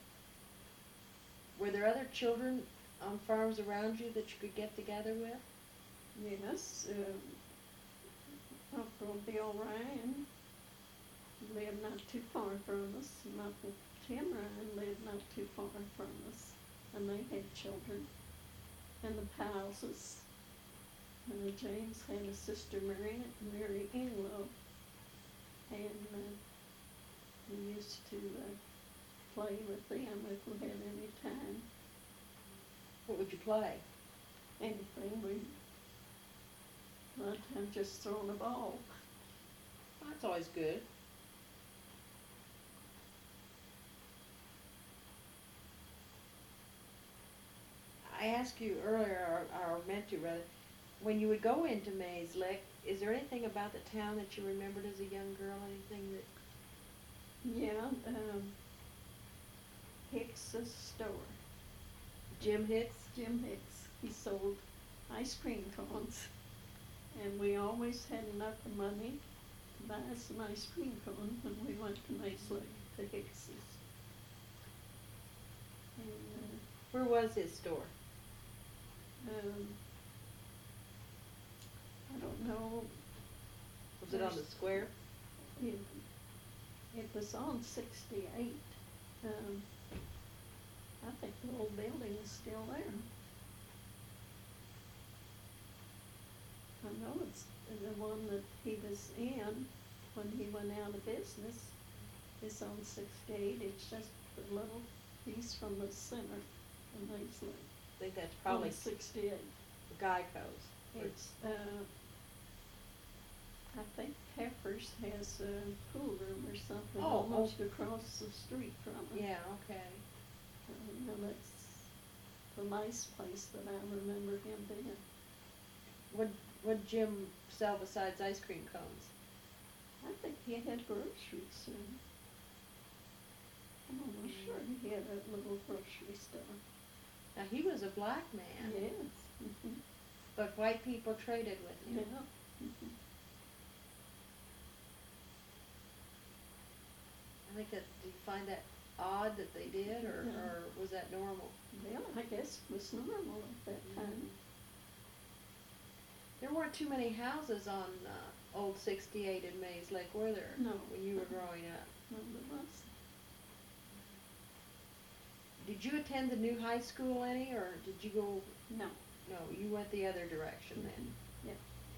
Speaker 1: Were there other children on farms around you that you could get together with?
Speaker 2: Yes, um, Uncle Bill Ryan lived not too far from us, and Uncle Tim Ryan lived not too far from us, and they had children. And the Powelses, uh, James had a sister, Mary, Mary Inglow, and, uh, we used to, uh, play with them if we had any time.
Speaker 1: What would you play?
Speaker 2: Anything, we, a lot of times just throwing a ball.
Speaker 1: That's always good. I asked you earlier, or, or meant to rather, when you would go into Mays Lake, is there anything about the town that you remembered as a young girl? Anything that?
Speaker 2: Yeah, um, Hicks's store,
Speaker 1: Jim Hicks?
Speaker 2: Jim Hicks, he sold ice cream cones. And we always had enough money to buy some ice cream cones when we went to Mays Lake, to Hicks's. And,
Speaker 1: Where was his store?
Speaker 2: uh, um, I don't know,
Speaker 1: Was it on the square?
Speaker 2: it, it was on sixty-eight. Um, I think the old building is still there. I know it's the one that he was in when he went out of business is on sixty-eight. It's just a little piece from the center of Mays Lake.
Speaker 1: I think that's probably
Speaker 2: On sixty-eight.
Speaker 1: Geico's.
Speaker 2: It's, uh, I think Peppers has a pool room or something
Speaker 1: Oh,
Speaker 2: almost across the street from it.
Speaker 1: Yeah, okay.
Speaker 2: Uh, you know, that's the nice place that I remember him being.
Speaker 1: What what Jim sell besides ice cream cones?
Speaker 2: I think he had groceries and I'm almost sure he had a little grocery store.
Speaker 1: Now he was a black man,
Speaker 2: Yes. Mhm.
Speaker 1: but white people traded with
Speaker 2: Yeah.
Speaker 1: him.
Speaker 2: Mhm.
Speaker 1: I think that, do you find that odd that they did, or,
Speaker 2: Yeah.
Speaker 1: or was that normal?
Speaker 2: Well, I guess it was normal at that time.
Speaker 1: There weren't too many houses on uh, Old sixty-eight in Mays Lake, were there?
Speaker 2: No.
Speaker 1: When you were growing up.
Speaker 2: No, there was.
Speaker 1: Did you attend the new high school any, or did you go?
Speaker 2: No.
Speaker 1: No, you went the other direction then.
Speaker 2: Yeah.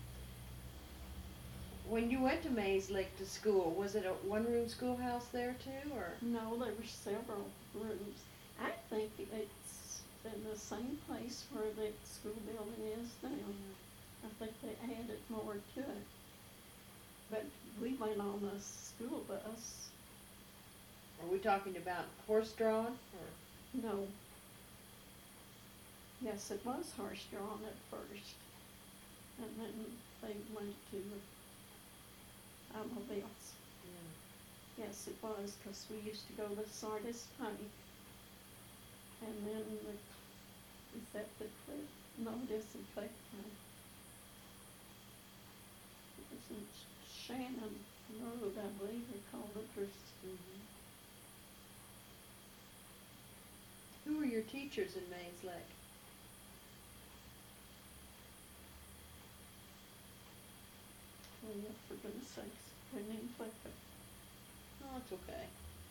Speaker 1: When you went to Mays Lake to school, was it a one-room schoolhouse there too, or?
Speaker 2: No, there were several rooms. I think it's in the same place where the school building is now. I think they added more to it. But we went on a school bus.
Speaker 1: Are we talking about horse-drawn, or?
Speaker 2: No. Yes, it was horse-drawn at first. And then they went to automobiles. Yes, it was, 'cause we used to go to Sardis Pike. And then the, is that the Cliff? No, it isn't Cliff Pike. It isn't Shannon Road, I believe they called it, or, s-
Speaker 1: Mhm. Who were your teachers in Mays Lake?
Speaker 2: oh yeah, for goodness sakes, her name Clifford.
Speaker 1: Oh, that's okay.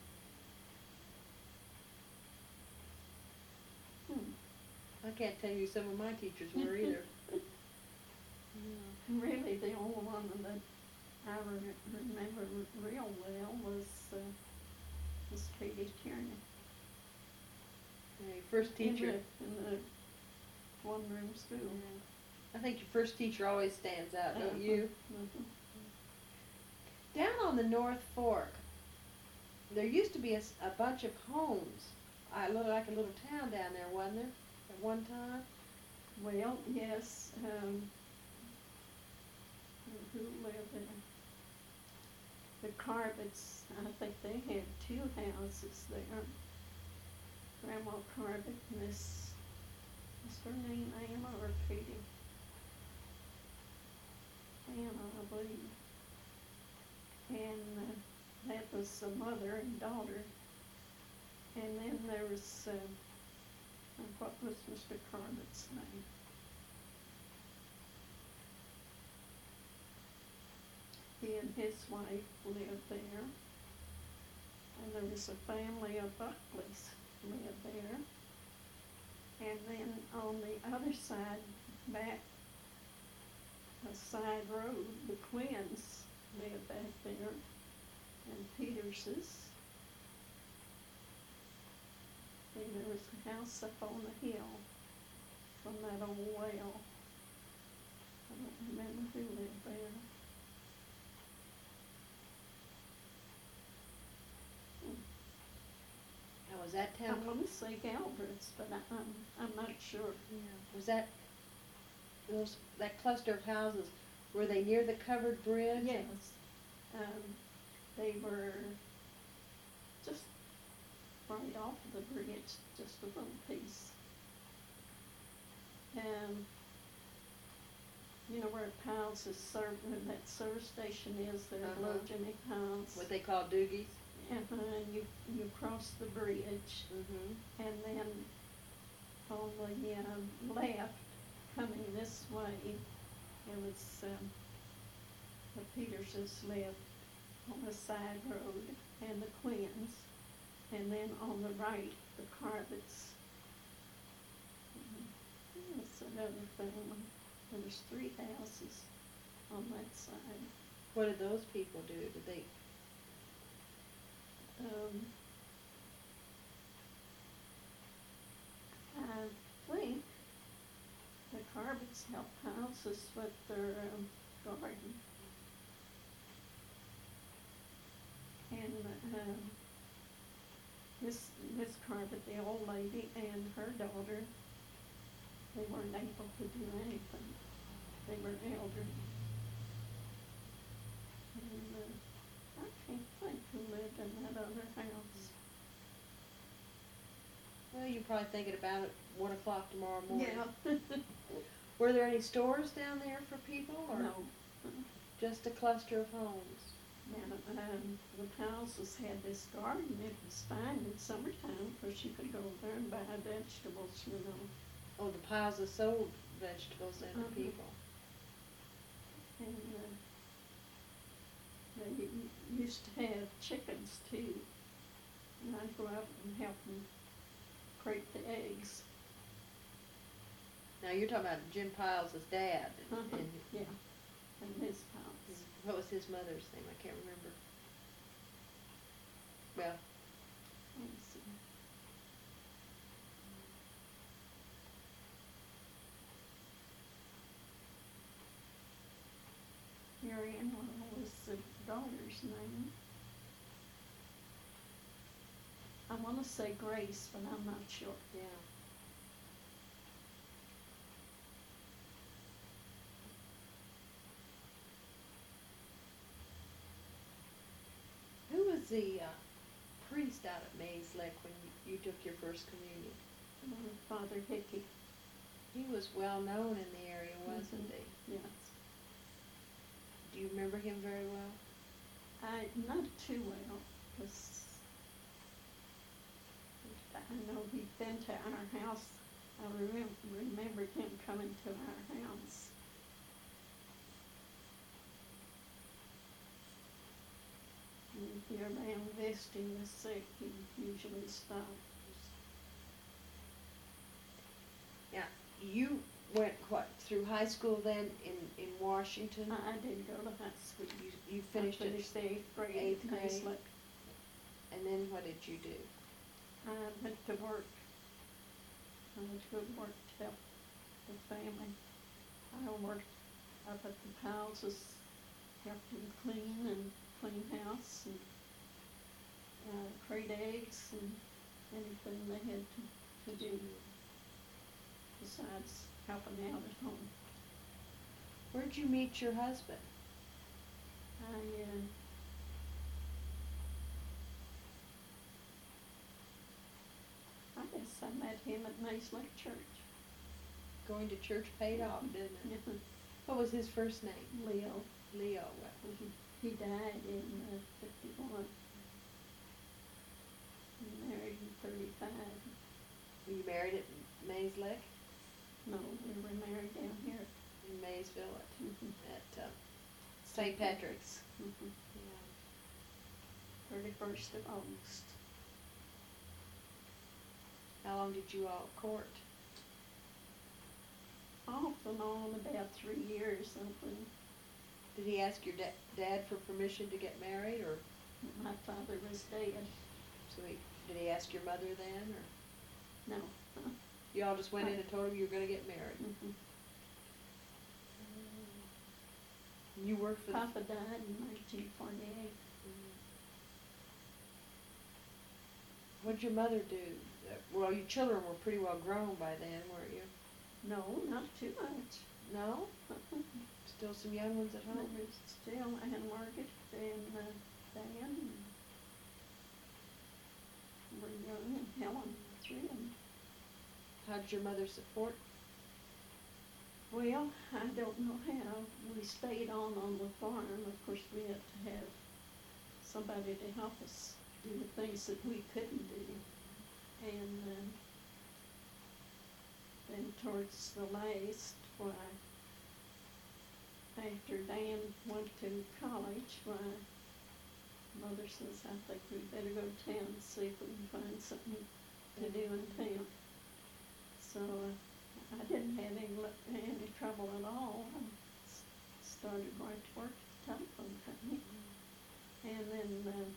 Speaker 2: Hmm.
Speaker 1: I can't tell you some of my teachers were either. Yeah.
Speaker 2: Really, the only one that I re- remember r- real well was, uh, was Katie Tierney.
Speaker 1: Yeah, your first
Speaker 2: In
Speaker 1: teacher.
Speaker 2: the, in the one-room school.
Speaker 1: Yeah. I think your first teacher always stands out, don't
Speaker 2: Uh-huh.
Speaker 1: you?
Speaker 2: Mhm.
Speaker 1: Down on the North Fork, there used to be a, s- a bunch of homes. I looked like a little town down there, wasn't there, at one time?
Speaker 2: Well, yes, um, who lived there? The Carpets, I think they had two houses there. Grandma Carpet and this, what's her name, Anna or Katie? Anna, I believe. And uh, that was the mother and daughter. And then there was, uh, uh, what was Mister Carpet's name? He and his wife lived there. And there was a family of Buckleys lived there. And then on the other side, back a side road, the Quinns lived back there, and Peterses. And there was a house up on the hill from that old well. I don't remember who lived there.
Speaker 1: Now, was that
Speaker 2: I
Speaker 1: town?
Speaker 2: want to say Galbraith's, but I, I'm, I'm not sure.
Speaker 1: Yeah. Was that, those, that cluster of houses, were they near the covered bridge?
Speaker 2: Yes, um, they were just right off of the bridge, just a little piece. Um, you know where Powell's is served, where that service station is there,
Speaker 1: Uh-huh.
Speaker 2: below Jimmy Powell's.
Speaker 1: What they call doogies?
Speaker 2: Uh-huh, and you, you cross the bridge,
Speaker 1: Mm-hmm.
Speaker 2: and then on the, um, left, coming this way, it was, um, the Peterses lived on the side road, and the Quinns, and then on the right, the Carpets. Mhm. That's another family. There was three houses on that side.
Speaker 1: What did those people do? Did they,
Speaker 2: Um, I think the Carpets helped houses with their, um, garden. And, um, Miss, Miss Carpet, the old lady, and her daughter, they weren't able to do anything. They were elderly. And, uh, I can't think who lived in that other house.
Speaker 1: well, you're probably thinking about it one o'clock tomorrow morning.
Speaker 2: Yeah.
Speaker 1: Were there any stores down there for people, or
Speaker 2: No.
Speaker 1: just a cluster of homes?
Speaker 2: And, um, the houses had this garden, it was fine in summertime, cause you could go there and buy vegetables, you know.
Speaker 1: Oh, the piles of sold vegetables then to
Speaker 2: Mhm.
Speaker 1: people.
Speaker 2: And, uh, they u- used to have chickens too. And I'd go out and help them crate the eggs.
Speaker 1: Now, you're talking about Jim Piles' dad, and,
Speaker 2: Uh-huh,
Speaker 1: and
Speaker 2: yeah, and his house.
Speaker 1: what was his mother's name? I can't remember. Well,
Speaker 2: Let me see. Mary Ann Lowell was the daughter's name. I wanna say Grace, but I'm not sure.
Speaker 1: yeah. Who was the uh, priest out at Mays Lick when you, you took your first communion?
Speaker 2: Uh, Father Hickey,
Speaker 1: He was well known in the area, wasn't
Speaker 2: Mhm.
Speaker 1: he?
Speaker 2: yes.
Speaker 1: Do you remember him very well?
Speaker 2: I, not too well, 'cause I know he'd been to our house. I remember, remembered him coming to our house. And if you're around visiting the sick, he usually stops.
Speaker 1: Yeah. You went, what, through high school then in, in Washington?
Speaker 2: I, I did go to high school.
Speaker 1: You, you finished
Speaker 2: I
Speaker 1: it,
Speaker 2: finished the eighth grade
Speaker 1: eighth
Speaker 2: at
Speaker 1: grade.
Speaker 2: Mayslick.
Speaker 1: and then what did you do?
Speaker 2: I went to work. I went to go to work to help the family. I worked up at the houses, helped them clean and clean house and uh, crate eggs and anything they had to, to do besides helping out at home.
Speaker 1: Where'd you meet your husband?
Speaker 2: I, uh, I guess I met him at Mays Lake Church.
Speaker 1: Going to church paid off, didn't it?
Speaker 2: Yeah,
Speaker 1: What was his first name?
Speaker 2: Leo.
Speaker 1: Leo.
Speaker 2: He, he died in uh, fifty-one. He married in thirty-five.
Speaker 1: Were you married at Mays Lick?
Speaker 2: No, we were married down here.
Speaker 1: In Maysville at,
Speaker 2: Mhm.
Speaker 1: at uh, Saint Patrick's.
Speaker 2: Mhm.
Speaker 1: Yeah.
Speaker 2: thirty-first of August.
Speaker 1: How long did you all court?
Speaker 2: Off and on about three years something.
Speaker 1: Did he ask your da- dad for permission to get married, or
Speaker 2: My father was dead.
Speaker 1: so he, did he ask your mother then, or
Speaker 2: No. uh,
Speaker 1: you all just went in and told him you were going to get married?
Speaker 2: mhm.
Speaker 1: You worked for the
Speaker 2: Papa died in nineteen forty-eight.
Speaker 1: What'd your mother do? Uh, Well, your children were pretty well grown by then, weren't you?
Speaker 2: No, not too much.
Speaker 1: No?
Speaker 2: Uh-uh.
Speaker 1: Still some young ones at
Speaker 2: There
Speaker 1: home?
Speaker 2: was still Ann Margaret and uh, Dan and were young and Helen, three of them.
Speaker 1: How did your mother support?
Speaker 2: Well, I don't know how. We stayed on on the farm. Of course, we had to have somebody to help us do the things that we couldn't do. And uh, then towards the last, why, after Dan went to college, why, Mother says, I think we'd better go to town and see if we can find something to do in town. So uh, I didn't have any, lu- any trouble at all. I s- started right to work at the telephone company. And then uh,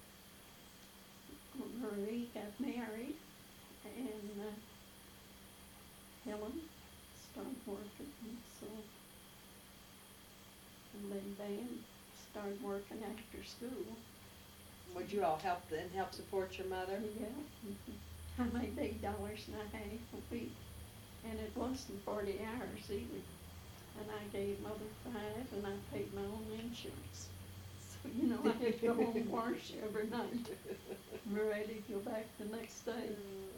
Speaker 2: Marie got married, and uh, Helen started working, and so, and then Dan started working after school.
Speaker 1: Would you all help and help support your mother?
Speaker 2: Yeah, mhm. I made eight dollars and a half a week, and it wasn't forty hours either. And I gave Mother five, and I paid my own insurance. So, you know, I had to go home and wash every night. We're ready to go back the next day.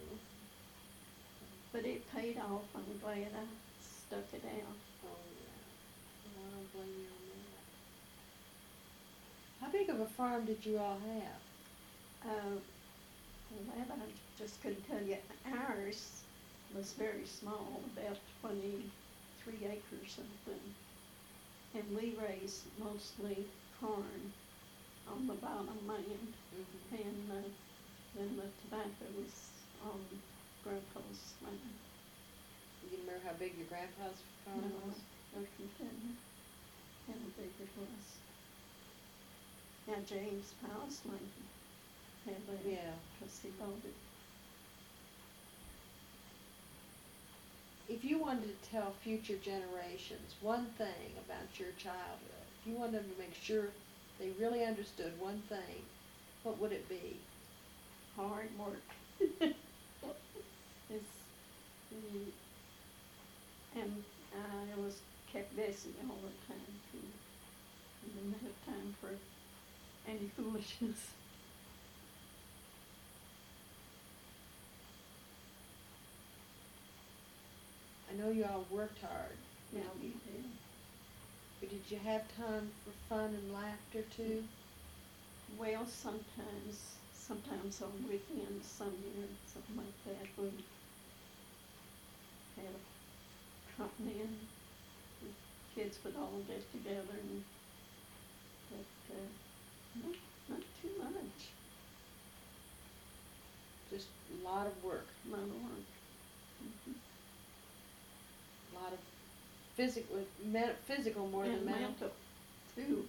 Speaker 2: But it paid off. I'm glad I stuck it out.
Speaker 1: Oh, yeah. Well, I don't blame you on that. How big of a farm did you all have?
Speaker 2: Uh, well, that I just couldn't tell you. Ours was very small, about twenty-three acres something. And we raised mostly corn on the bottom land.
Speaker 1: Mm-hmm.
Speaker 2: And uh, then the tobacco was on Grandpa's land.
Speaker 1: You remember how big your grandpa's farm
Speaker 2: No,
Speaker 1: was?
Speaker 2: I can tell you how big it was. Now James Powell's land had that.
Speaker 1: Yeah.
Speaker 2: Because he bought it.
Speaker 1: If you wanted to tell future generations one thing about your childhood, if you wanted them to make sure they really understood one thing, what would it be?
Speaker 2: Hard work. It's, mm, and I was kept busy all the time too. I didn't have time for any foolishness.
Speaker 1: I know you all worked hard,
Speaker 2: Now we did.
Speaker 1: but did you have time for fun and laughter too?
Speaker 2: Well, sometimes, sometimes on weekends, some year, something like that, we had a company and the kids would all get together and, but, uh, not, not too much,
Speaker 1: Just a lot of work,
Speaker 2: a lot of work. Mhm.
Speaker 1: a lot of physical, me- physical more than
Speaker 2: And
Speaker 1: mental.
Speaker 2: mental, too.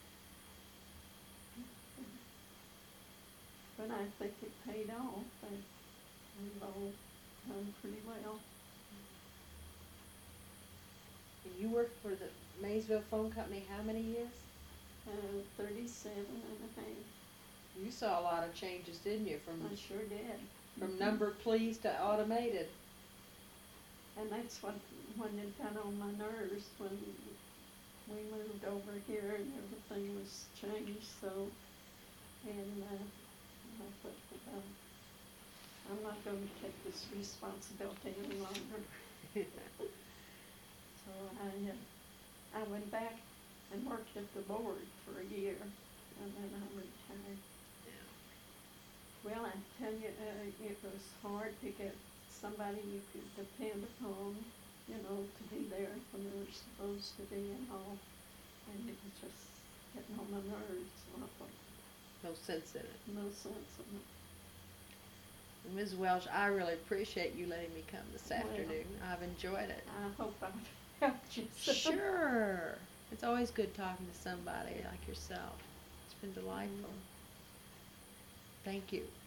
Speaker 2: But I think it paid off, I, we've all done pretty well.
Speaker 1: And you worked for the Maysville Phone Company how many years?
Speaker 2: Uh, thirty-seven and a half.
Speaker 1: You saw a lot of changes, didn't you, from
Speaker 2: I sure did.
Speaker 1: from
Speaker 2: Mhm.
Speaker 1: number please to automated?
Speaker 2: And that's what, when it got on my nerves, when we moved over here and everything was changed, so, and, uh, I thought, uh, I'm not gonna take this responsibility any longer. So I, uh, I went back and worked at the board for a year, and then I retired. Well, I tell you, uh, it was hard to get somebody you could depend upon, you know, to be there when they were supposed to be and all. And it was just getting on my nerves, and I thought,
Speaker 1: No sense in it.
Speaker 2: no sense in it.
Speaker 1: Miz Welch, I really appreciate you letting me come this
Speaker 2: Well,
Speaker 1: afternoon. I've enjoyed it.
Speaker 2: I hope I've helped you some.
Speaker 1: Sure. It's always good talking to somebody like yourself. It's been delightful.
Speaker 2: Mm.
Speaker 1: Thank you.